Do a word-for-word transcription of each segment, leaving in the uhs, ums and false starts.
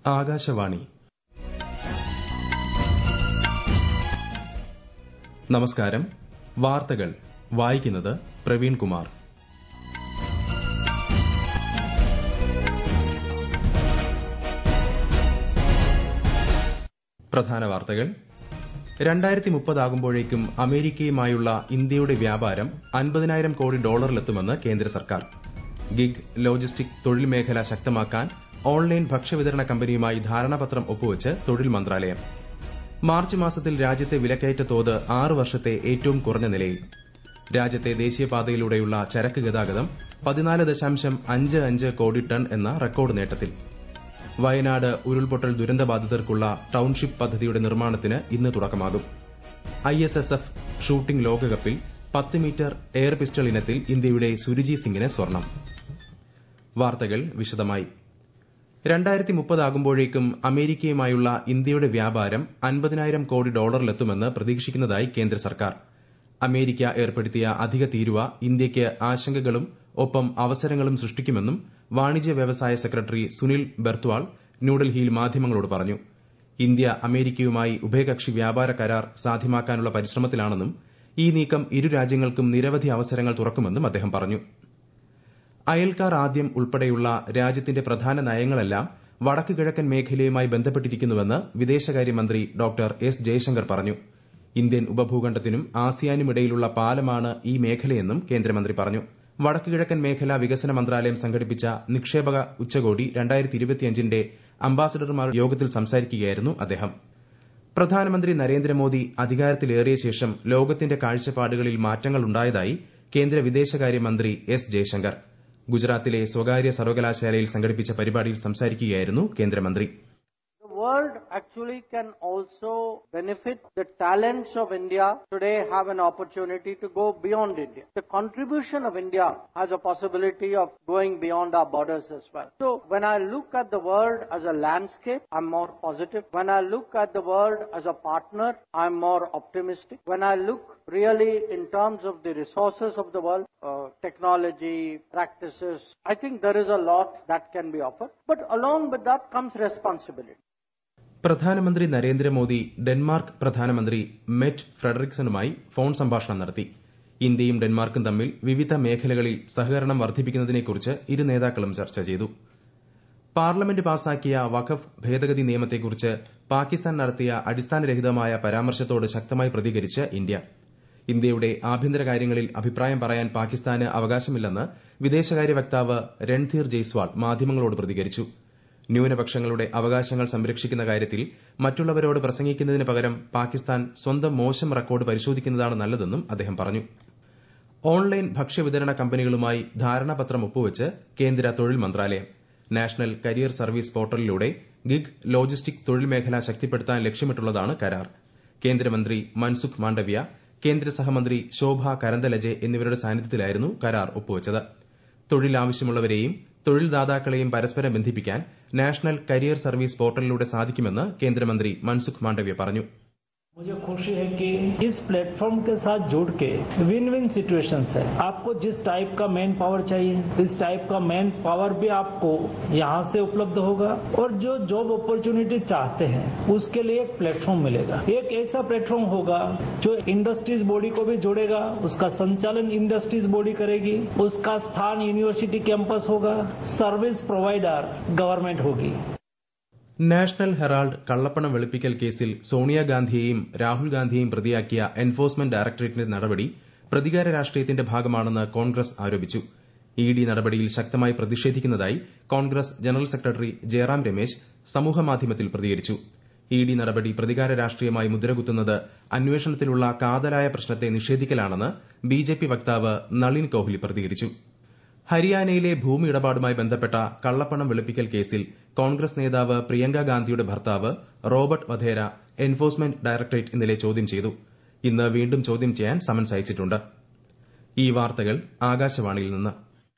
ആകാശവാണി. നമസ്കാരം. വാർത്തകൾ വായിക്കുന്നത് പ്രവീൺ കുമാർ. പ്രധാന വാർത്തകൾ. രണ്ടായിരത്തി മുപ്പതാകുമ്പോഴേക്കും അമേരിക്കയുമായുള്ള ഇന്ത്യയുടെ വ്യാപാരം അൻപതിനായിരം കോടി ഡോളറിലെത്തുമെന്ന് കേന്ദ്ര സർക്കാർ. ഗിഗ് ലോജിസ്റ്റിക് തൊഴിൽ മേഖല ശക്തമാക്കാൻ ഓൺലൈൻ ഭക്ഷ്യവിതരണ കമ്പനിയുമായി ധാരണാപത്രം ഒപ്പുവച്ച് തൊഴിൽ മന്ത്രാലയം. മാർച്ച് മാസത്തിൽ രാജ്യത്തെ വിലക്കയറ്റ തോത് ആറ് വർഷത്തെ ഏറ്റവും കുറഞ്ഞ നിലയിൽ. രാജ്യത്തെ ദേശീയപാതയിലൂടെയുള്ള ചരക്ക് ഗതാഗതം പതിനാല് ദശാംശം അഞ്ച് അഞ്ച് കോടി ടൺ എന്ന റെക്കോർഡ് നേട്ടത്തിൽ. വയനാട് ഉരുൾപൊട്ടൽ ദുരന്തബാധിതർക്കുള്ള ടൌൺഷിപ്പ് പദ്ധതിയുടെ നിർമ്മാണത്തിന് ഇന്ന് തുടക്കമാകും. I S S F shooting ലോകകപ്പിൽ പത്ത് മീറ്റർ എയർ പിസ്റ്റൾ ഇനത്തിൽ ഇന്ത്യയുടെ സുരുജി സിംഗിന് സ്വർണം. വാർത്തകൾ വിശദമായി. രണ്ടായിരത്തി മുപ്പതാകുമ്പോഴേക്കും അമേരിക്കയുമായുള്ള ഇന്ത്യയുടെ വ്യാപാരം അൻപതിനായിരം കോടി ഡോളറിലെത്തുമെന്ന് പ്രതീക്ഷിക്കുന്നതായി കേന്ദ്ര സർക്കാർ. അമേരിക്ക ഏർപ്പെടുത്തിയ അധിക തീരുവ ഇന്ത്യയ്ക്ക് ആശങ്കകളും ഒപ്പം അവസരങ്ങളും സൃഷ്ടിക്കുമെന്നും വാണിജ്യ വ്യവസായ സെക്രട്ടറി സുനിൽ ബെർത്വാൾ ന്യൂഡൽഹിയിൽ മാധ്യമങ്ങളോട് പറഞ്ഞു. ഇന്ത്യ അമേരിക്കയുമായി ഉഭയകക്ഷി വ്യാപാര കരാർ സാധ്യമാക്കാനുള്ള പരിശ്രമത്തിലാണെന്നും ഈ നീക്കം ഇരു രാജ്യങ്ങൾക്കും നിരവധി അവസരങ്ങൾ തുറക്കുമെന്നും അദ്ദേഹം പറഞ്ഞു. അയൽക്കാർ ആദ്യം ഉൾപ്പെടെയുള്ള രാജ്യത്തിന്റെ പ്രധാന നയങ്ങളെല്ലാം വടക്ക് കിഴക്കൻ മേഖലയുമായി ബന്ധപ്പെട്ടിരിക്കുന്നുവെന്ന് വിദേശകാര്യമന്ത്രി ഡോക്ടർ എസ് ജയശങ്കർ പറഞ്ഞു. ഇന്ത്യൻ ഉപഭൂഖണ്ഡത്തിനും ആസിയാനുമിടയിലുള്ള പാലമാണ് ഈ മേഖലയെന്നും കേന്ദ്രമന്ത്രി പറഞ്ഞു. വടക്ക് കിഴക്കൻ മേഖലാ വികസന മന്ത്രാലയം സംഘടിപ്പിച്ച നിക്ഷേപക ഉച്ചകോടി രണ്ടായിരത്തി ഇരുപത്തിയഞ്ചിന്റെ അംബാസഡർമാർ യോഗത്തിൽ സംസാരിക്കുകയായിരുന്നു അദ്ദേഹം. പ്രധാനമന്ത്രി നരേന്ദ്രമോദി അധികാരത്തിലേറിയ ശേഷം ലോകത്തിന്റെ കാഴ്ചപ്പാടുകളിൽ മാറ്റങ്ങളുണ്ടായതായി കേന്ദ്ര വിദേശകാര്യമന്ത്രി എസ് ജയശങ്കർ. ഗുജറാത്തിലെ സ്വകാര്യ സർവകലാശാലയിൽ സംഘടിപ്പിച്ച പരിപാടിയിൽ സംസാരിക്കുകയായിരുന്നു കേന്ദ്രമന്ത്രി. The world actually can also benefit. The talents of India today have an opportunity to go beyond India. The contribution of India has a possibility of going beyond our borders as well. So when I look at the world as a landscape, I'm more positive. When I look at the world as a partner, I'm more optimistic. When I look really in terms of the resources of the world, uh, technology, practices, I think there is a lot that can be offered. But along with that comes responsibility. പ്രധാനമന്ത്രി Narendra Modi Denmark പ്രധാനമന്ത്രി met ഫ്രെഡറിക്സണുമായി phone സംഭാഷണം നടത്തി. ഇന്ത്യയും ഡെൻമാർക്കും തമ്മിൽ വിവിധ മേഖലകളിൽ സഹകരണം വർദ്ധിപ്പിക്കുന്നതിനെക്കുറിച്ച് ഇരു നേതാക്കളും ചർച്ച ചെയ്തു. പാർലമെന്റ് പാസാക്കിയ വഖഫ് ഭേദഗതി നിയമത്തെക്കുറിച്ച് പാകിസ്ഥാൻ നടത്തിയ അടിസ്ഥാനരഹിതമായ പരാമർശത്തോട് ശക്തമായി പ്രതികരിച്ച് ഇന്ത്യ. ഇന്ത്യയുടെ ആഭ്യന്തര കാര്യങ്ങളിൽ അഭിപ്രായം പറയാൻ പാകിസ്ഥാന് അവകാശമില്ലെന്ന് വിദേശകാര്യ വക്താവ് രൺധീർ ജയ്സ്വാൾ മാധ്യമങ്ങളോട് പ്രതികരിച്ചു. ന്യൂനപക്ഷങ്ങളുടെ അവകാശങ്ങൾ സംരക്ഷിക്കുന്ന കാര്യത്തിൽ മറ്റുള്ളവരോട് പ്രസംഗിക്കുന്നതിന് പകരം പാകിസ്ഥാൻ സ്വന്തം മോശം റെക്കോർഡ് പരിശോധിക്കുന്നതാണ് നല്ലതെന്നും അദ്ദേഹം പറഞ്ഞു. ഓൺലൈൻ ഭക്ഷ്യവിതരണ കമ്പനികളുമായി ധാരണാപത്രം ഒപ്പുവച്ച് കേന്ദ്ര തൊഴിൽ മന്ത്രാലയം. നാഷണൽ കരിയർ സർവീസ് പോർട്ടലിലൂടെ ഗിഗ് ലോജിസ്റ്റിക് തൊഴിൽ മേഖല ശക്തിപ്പെടുത്താൻ ലക്ഷ്യമിട്ടുള്ളതാണ് കരാർ. കേന്ദ്രമന്ത്രി മൻസുഖ് മാണ്ഡവ്യ, കേന്ദ്ര സഹമന്ത്രി ശോഭ കരന്തലജെ എന്നിവരുടെ സാന്നിധ്യത്തിലായിരുന്നു കരാർ ഒപ്പുവച്ചത്. തൊഴിൽ ആവശ്യമുള്ളവരെയും തൊഴിൽദാതാക്കളെയും പരസ്പരം ബന്ധിപ്പിക്കാൻ നാഷണൽ കരിയർ സർവീസ് പോർട്ടലിലൂടെ സാധിക്കുമെന്ന് കേന്ദ്രമന്ത്രി മൻസുഖ് മാണ്ഡവ്യ പറഞ്ഞു. मुझे खुशी है कि इस प्लेटफॉर्म के साथ जुड़ के विन विन सिचुएशंस है. आपको जिस टाइप का मैन पावर चाहिए, इस टाइप का मैन पावर भी आपको यहाँ से उपलब्ध होगा और जो जॉब अपॉर्चुनिटी चाहते हैं उसके लिए एक प्लेटफॉर्म मिलेगा. एक ऐसा प्लेटफॉर्म होगा जो इंडस्ट्रीज बॉडी को भी जोड़ेगा, उसका संचालन इंडस्ट्रीज बॉडी करेगी, उसका स्थान यूनिवर्सिटी कैंपस होगा, सर्विस प्रोवाइडर गवर्नमेंट होगी. നാഷണൽ ഹെറാൾഡ് കള്ളപ്പണം വെളുപ്പിക്കൽ കേസിൽ സോണിയാഗാന്ധിയെയും രാഹുൽ ഗാന്ധിയെയും പ്രതിയാക്കിയ എൻഫോഴ്സ്മെന്റ് ഡയറക്ടറേറ്റിന്റെ നടപടി പ്രതികാര രാഷ്ട്രീയത്തിന്റെ ഭാഗമാണെന്ന് കോൺഗ്രസ് ആരോപിച്ചു. ഇ ഡി നടപടിയിൽ ശക്തമായി പ്രതിഷേധിക്കുന്നതായി കോൺഗ്രസ് ജനറൽ സെക്രട്ടറി ജയറാം രമേശ് സമൂഹമാധ്യമത്തിൽ പ്രതികരിച്ചു. ഇ ഡി നടപടി പ്രതികാര രാഷ്ട്രീയമായി മുദ്രകുത്തുന്നത് അന്വേഷണത്തിലുള്ള കാതലായ പ്രശ്നത്തെ നിഷേധിക്കലാണെന്ന് ബി ജെ പി വക്താവ് നളിൻ കോഹ്ലി പ്രതികരിച്ചു. ഹരിയാനയിലെ ഭൂമി ഇടപാടുമായി ബന്ധപ്പെട്ട കള്ളപ്പണം വെളുപ്പിക്കൽ കേസിൽ കോൺഗ്രസ് നേതാവ് പ്രിയങ്ക ഗാന്ധിയുടെ ഭർത്താവ് റോബർട്ട് വധേര എൻഫോഴ്സ്മെന്റ് ഡയറക്ടറേറ്റ് ഇന്നലെ ചോദ്യം ചെയ്തു. ഇന്ന് വീണ്ടും ചോദ്യം ചെയ്യാൻ സമൻസ് അയച്ചിട്ടുണ്ട്. ഈ വാർത്തകൾ ആകാശവാണിയിൽ നിന്ന്.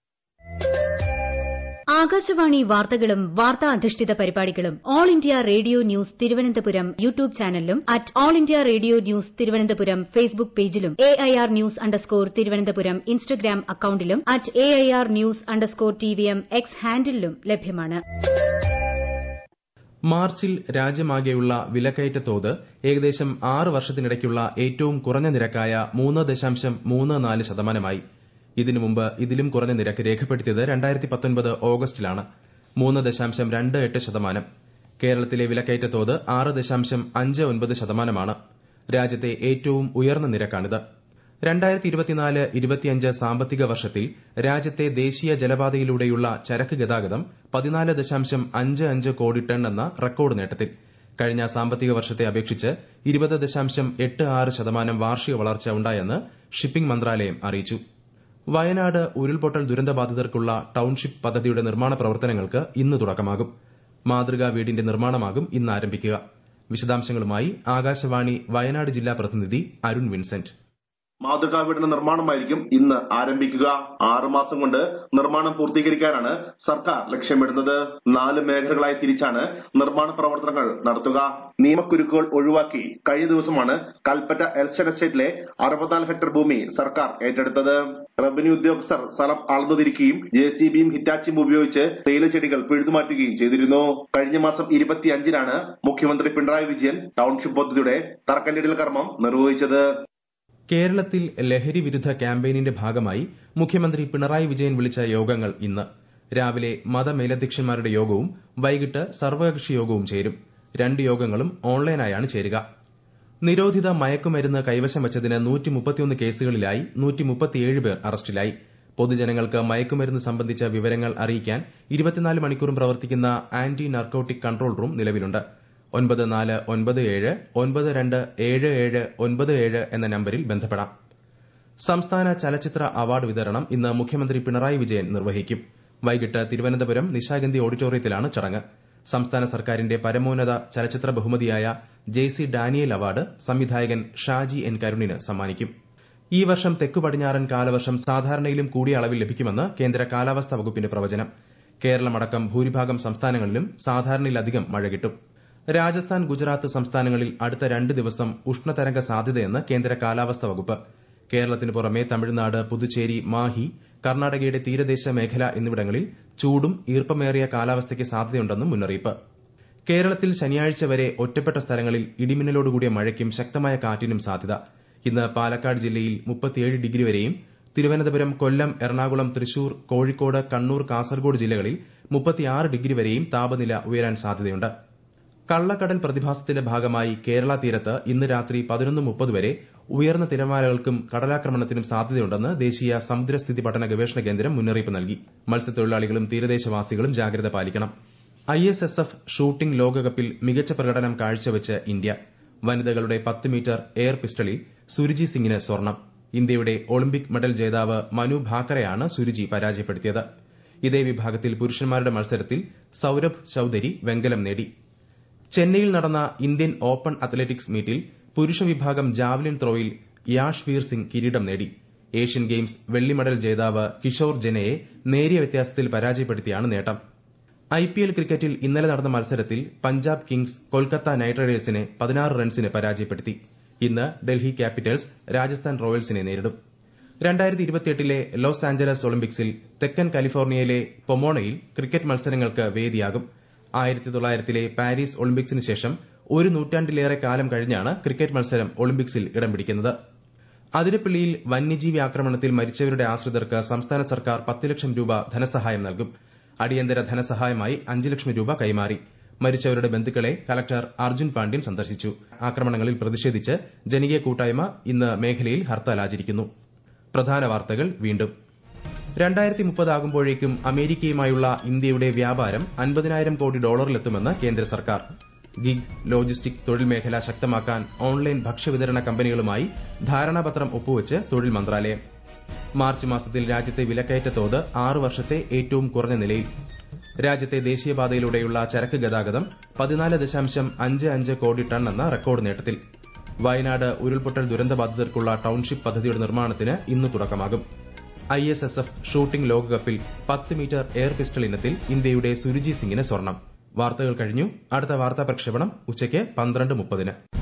ആകാശവാണി വാർത്തകളും വാർത്താ അധിഷ്ഠിത പരിപാടികളും all India radio news Thiruvananthapuram YouTube ചാനലിലും at all India radio news Thiruvananthapuram Facebook പേജിലും A I R news underscore Thiruvananthapuram Instagram അക്കൌണ്ടിലും at A I R news underscore T V M X ഹാൻഡിലും ലഭ്യമാണ്. മാർച്ചിൽ രാജ്യമാകെയുള്ള വിലക്കയറ്റ തോത് ഏകദേശം ആറ് വർഷത്തിനിടയ്ക്കുള്ള ഏറ്റവും കുറഞ്ഞ നിരക്കായ മൂന്ന് ദശാംശം മൂന്ന് നാല് ശതമാനമായി. ഇതിനു മുമ്പ് ഇതിലും കുറഞ്ഞ നിരക്ക് രേഖപ്പെടുത്തിയത് രണ്ടായിരത്തി പത്തൊൻപത് ഓഗസ്റ്റിലാണ്, മൂന്ന് ദശാംശം രണ്ട് എട്ട് ശതമാനം. കേരളത്തിലെ വിലക്കയറ്റ തോത് ആറ് ദശാംശം അഞ്ച് ഒൻപത് ശതമാനമാണ്. രാജ്യത്തെ ഏറ്റവും ഉയർന്ന നിരക്കാണിത്. രണ്ടായിരത്തി ഇരുപത്തിനാല് ഇരുപത്തിയഞ്ച് സാമ്പത്തിക വർഷത്തിൽ രാജ്യത്തെ ദേശീയ ജലപാതയിലൂടെയുള്ള ചരക്ക് ഗതാഗതം പതിനാല് ദശാംശം അഞ്ച് അഞ്ച് കോടി ടൺ എന്ന റെക്കോർഡ് നേട്ടത്തിൽ. കഴിഞ്ഞ സാമ്പത്തിക വർഷത്തെ അപേക്ഷിച്ച് ഇരുപത് ദശാംശം എട്ട് ആറ് ശതമാനം വാർഷിക വളർച്ച ഉണ്ടായെന്ന് ഷിപ്പിംഗ് മന്ത്രാലയം അറിയിച്ചു. വയനാട് ഉരുൾപൊട്ടൽ ദുരന്തബാധിതർക്കുള്ള ടൌൺഷിപ്പ് പദ്ധതിയുടെ നിർമ്മാണ പ്രവർത്തനങ്ങൾക്ക് ഇന്ന് തുടക്കമാകും. മാതൃകാ വീടിന്റെ നിർമ്മാണമാകും ഇന്ന് ആരംഭിക്കുക. വിശദാംശങ്ങളുമായി ആകാശവാണി വയനാട് ജില്ലാ പ്രതിനിധി അരുൺ വിൻസെന്റ്. മാതൃകാ വീടിന്റെ നിർമ്മാണമായിരിക്കും ഇന്ന് ആരംഭിക്കുക. ആറുമാസം കൊണ്ട് നിർമ്മാണം പൂർത്തീകരിക്കാനാണ് സർക്കാർ ലക്ഷ്യമിടുന്നത്. നാല് മേഖലകളായി തിരിച്ചാണ് നിർമ്മാണ പ്രവർത്തനങ്ങൾ നടത്തുക. നിയമക്കുരുക്കുകൾ ഒഴിവാക്കി കഴിഞ്ഞ ദിവസമാണ് കൽപ്പറ്റ എൽസ്റ്റേറ്റ് എസ്റ്റേറ്റിലെ അറുപത്തിനാല് ഹെക്ടർ ഭൂമി സർക്കാർ ഏറ്റെടുത്തത്. റവന്യൂ ഉദ്യോഗസ്ഥർ സ്ഥലം അളന്നുതിരിക്കുകയും ജെ സി ബിയും ഹിറ്റാച്ചിയും ഉപയോഗിച്ച് തേയിലച്ചെടികൾ പിഴുതുമാറ്റുകയും ചെയ്തിരുന്നു. കഴിഞ്ഞ മാസം ഇരുപത്തിയഞ്ചിനാണ് മുഖ്യമന്ത്രി പിണറായി വിജയൻ ടൌൺഷിപ്പ് പദ്ധതിയുടെ തറക്കല്ലിടൽ കർമ്മം നിർവഹിച്ചത്. കേരളത്തിൽ ലഹരി വിരുദ്ധ ക്യാമ്പയിനിന്റെ ഭാഗമായി മുഖ്യമന്ത്രി പിണറായി വിജയൻ വിളിച്ച യോഗങ്ങൾ ഇന്ന്. രാവിലെ മതമേലധ്യക്ഷന്മാരുടെ യോഗവും വൈകിട്ട് സർവകക്ഷി യോഗവും ചേരും. രണ്ട് യോഗങ്ങളും ഓൺലൈനായാണ് ചേരുക. നിരോധിത മയക്കുമരുന്ന് കൈവശം വച്ചതിന് നൂറ്റി മുപ്പത്തിയൊന്ന് കേസുകളിലായി നൂറ്റി മുപ്പത്തിയേഴ് പേർ അറസ്റ്റിലായി. പൊതുജനങ്ങൾക്ക് മയക്കുമരുന്ന് സംബന്ധിച്ച വിവരങ്ങൾ അറിയിക്കാൻ ഇരുപത്തിനാല് മണിക്കൂറും പ്രവർത്തിക്കുന്ന ആന്റി നർക്കോട്ടിക് കൺട്രോൾ റൂം നിലവിലുണ്ട്. ഒൻപത് നാല് ഒൻപത് ഏഴ് ഒൻപത് രണ്ട് ഏഴ് ഏഴ് ഒൻപത് ഏഴ് എന്ന നമ്പരിൽ ബന്ധപ്പെടാം. സംസ്ഥാന ചലച്ചിത്ര അവാർഡ് വിതരണം ഇന്ന് മുഖ്യമന്ത്രി പിണറായി വിജയൻ നിർവഹിക്കും. വൈകിട്ട് തിരുവനന്തപുരം നിശാഗന്ധി ഓഡിറ്റോറിയത്തിലാണ് ചടങ്ങ്. സംസ്ഥാന സർക്കാരിന്റെ പരമോന്നത ചലച്ചിത്ര ബഹുമതിയായ ജെ സി ഡാനിയേൽ അവാർഡ് സംവിധായകൻ ഷാജി എൻ കരുണിന് സമ്മാനിക്കും. ഈ വർഷം തെക്കു പടിഞ്ഞാറൻ കാലവർഷം സാധാരണയിലും കൂടിയ അളവിൽ ലഭിക്കുമെന്ന് കേന്ദ്ര കാലാവസ്ഥാ വകുപ്പിന്റെ പ്രവചനം. കേരളമടക്കം ഭൂരിഭാഗം സംസ്ഥാനങ്ങളിലും സാധാരണയിലധികം മഴ കിട്ടും. രാജസ്ഥാൻ, ഗുജറാത്ത് സംസ്ഥാനങ്ങളിൽ അടുത്ത രണ്ട് ദിവസം ഉഷ്ണതരംഗ സാധ്യതയെന്ന് കേന്ദ്ര കാലാവസ്ഥാ വകുപ്പ്. കേരളത്തിന് പുറമെ തമിഴ്നാട്, പുതുച്ചേരി, മാഹി, കർണാടകയുടെ തീരദേശ മേഖല എന്നിവിടങ്ങളിൽ ചൂടും ഈർപ്പമേറിയ കാലാവസ്ഥയ്ക്ക് സാധ്യതയുണ്ടെന്നും മുന്നറിയിപ്പ്. കേരളത്തിൽ ശനിയാഴ്ച വരെ ഒറ്റപ്പെട്ട സ്ഥലങ്ങളിൽ ഇടിമിന്നലോടുകൂടിയ മഴയ്ക്കും ശക്തമായ കാറ്റിനും സാധ്യത. ഇന്ന് പാലക്കാട് ജില്ലയിൽ മുപ്പത്തിയേഴ് ഡിഗ്രി വരെയും തിരുവനന്തപുരം, കൊല്ലം, എറണാകുളം, തൃശൂർ, കോഴിക്കോട്, കണ്ണൂർ, കാസർഗോഡ് ജില്ലകളിൽ മുപ്പത്തിയാറ് ഡിഗ്രി വരെയും താപനില ഉയരാൻ സാധ്യതയുണ്ട്. കള്ളക്കടൽ പ്രതിഭാസത്തിന്റെ ഭാഗമായി കേരള തീരത്ത് ഇന്ന് രാത്രി പതിനൊന്ന് മുപ്പത് വരെ ഉയർന്ന തിരമാലകൾക്കും കടലാക്രമണത്തിനും സാധ്യതയുണ്ടെന്ന് ദേശീയ സമുദ്രസ്ഥിതി പഠന ഗവേഷണ കേന്ദ്രം മുന്നറിയിപ്പ് നൽകി. മത്സ്യത്തൊഴിലാളികളും തീരദേശവാസികളും ജാഗ്രത പാലിക്കണം. I S S F shooting ലോകകപ്പിൽ മികച്ച പ്രകടനം കാഴ്ചവെച്ച് ഇന്ത്യ. വനിതകളുടെ പത്ത് മീറ്റർ എയർ പിസ്റ്റളിൽ സുരുജി സിംഗിന് സ്വർണം. ഇന്ത്യയുടെ ഒളിമ്പിക് മെഡൽ ജേതാവ് മനു ഭാക്കറെയാണ് സുരുജി പരാജയപ്പെടുത്തിയത്. ഇതേ വിഭാഗത്തിൽ പുരുഷന്മാരുടെ മത്സരത്തിൽ സൌരഭ് ചൌധരി വെങ്കലം നേടി. ചെന്നൈയിൽ നടന്ന ഇന്ത്യൻ ഓപ്പൺ അത്ലറ്റിക്സ് മീറ്റിൽ പുരുഷ വിഭാഗം ജാവലിൻ ത്രോയിൽ യാഷ് വീർ സിംഗ് കിരീടം നേടി. ഏഷ്യൻ ഗെയിംസ് വെള്ളി മെഡൽ ജേതാവ് കിഷോർ ജെനയെ നേരിയ വ്യത്യാസത്തിൽ പരാജയപ്പെടുത്തിയാണ് നേട്ടം. ഐപിഎൽ ക്രിക്കറ്റിൽ ഇന്നലെ നടന്ന മത്സരത്തിൽ പഞ്ചാബ് കിങ്സ് കൊൽക്കത്ത നൈറ്റ് റൈഡേഴ്സിനെ പതിനാറ് റൺസിന് പരാജയപ്പെടുത്തി. ഇന്ന് ഡൽഹി ക്യാപിറ്റൽസ് രാജസ്ഥാൻ റോയൽസിനെ നേരിടും. രണ്ടായിരത്തി ഇരുപത്തിയെട്ടിലെ ലോസ് ആഞ്ചലസ് ഒളിമ്പിക്സിൽ തെക്കൻ കാലിഫോർണിയയിലെ പൊമോണയിൽ ക്രിക്കറ്റ് മത്സരങ്ങൾക്ക് വേദിയാകും. ആയിരത്തി തൊള്ളായിരത്തിലെ പാരീസ് ഒളിമ്പിക്സിന് ശേഷം ഒരു നൂറ്റാണ്ടിലേറെ കാലം കഴിഞ്ഞാണ് ക്രിക്കറ്റ് മത്സരം ഒളിമ്പിക്സിൽ ഇടം പിടിക്കുന്നത്. അതിരപ്പള്ളിയിൽ വന്യജീവി ആക്രമണത്തിൽ മരിച്ചവരുടെ ആശ്രിതർക്ക് സംസ്ഥാന സർക്കാർ പത്ത് ലക്ഷം രൂപ ധനസഹായം നൽകും. അടിയന്തര ധനസഹായമായി അഞ്ച് ലക്ഷം രൂപ കൈമാറി. മരിച്ചവരുടെ ബന്ധുക്കളെ കലക്ടർ അർജുൻ പാണ്ഡ്യൻ സന്ദർശിച്ചു. ആക്രമണങ്ങളിൽ പ്രതിഷേധിച്ച് ജനകീയ കൂട്ടായ്മ ഇന്ന് മേഖലയിൽ ഹർത്താൽ ആചരിക്കുന്നു. പ്രധാന വാർത്തകൾ വീണ്ടും. രണ്ടായിരത്തി മുപ്പതാകുമ്പോഴേക്കും അമേരിക്കയുമായുള്ള ഇന്ത്യയുടെ വ്യാപാരം അൻപതിനായിരം കോടി ഡോളറിലെത്തുമെന്ന് കേന്ദ്ര സർക്കാർ. ഗിഗ്, ലോജിസ്റ്റിക് തൊഴിൽ മേഖല ശക്തമാക്കാൻ ഓൺലൈൻ ഭക്ഷ്യവിതരണ കമ്പനികളുമായി ധാരണാപത്രം ഒപ്പുവച്ച് തൊഴിൽ മന്ത്രാലയം. മാർച്ച് മാസത്തിൽ രാജ്യത്തെ വിലക്കയറ്റ തോത് ആറ് വർഷത്തെ ഏറ്റവും കുറഞ്ഞ നിലയിൽ. രാജ്യത്തെ ദേശീയപാതയിലൂടെയുള്ള ചരക്ക് ഗതാഗതം പതിനാല് ദശാംശം അഞ്ച് അഞ്ച് കോടി ടൺ എന്ന റെക്കോർഡ് നേട്ടത്തിൽ. വയനാട് ഉരുൾപൊട്ടൽ ദുരന്തബാധിതർക്കുള്ള ടൌൺഷിപ്പ് പദ്ധതിയുടെ നിർമ്മാണത്തിന് ഇന്ന് തുടക്കമാകും. I S S F shooting ലോകകപ്പിൽ പത്ത് മീറ്റർ എയർ പിസ്റ്റൾ ഇനത്തിൽ ഇന്ത്യയുടെ സുരുജി സിംഗിന് സ്വർണം. വാർത്തകൾ കഴിഞ്ഞു. അടുത്ത വാർത്താ പ്രക്ഷേപണം ഉച്ചയ്ക്ക് പന്ത്രണ്ട് മുപ്പതിന്.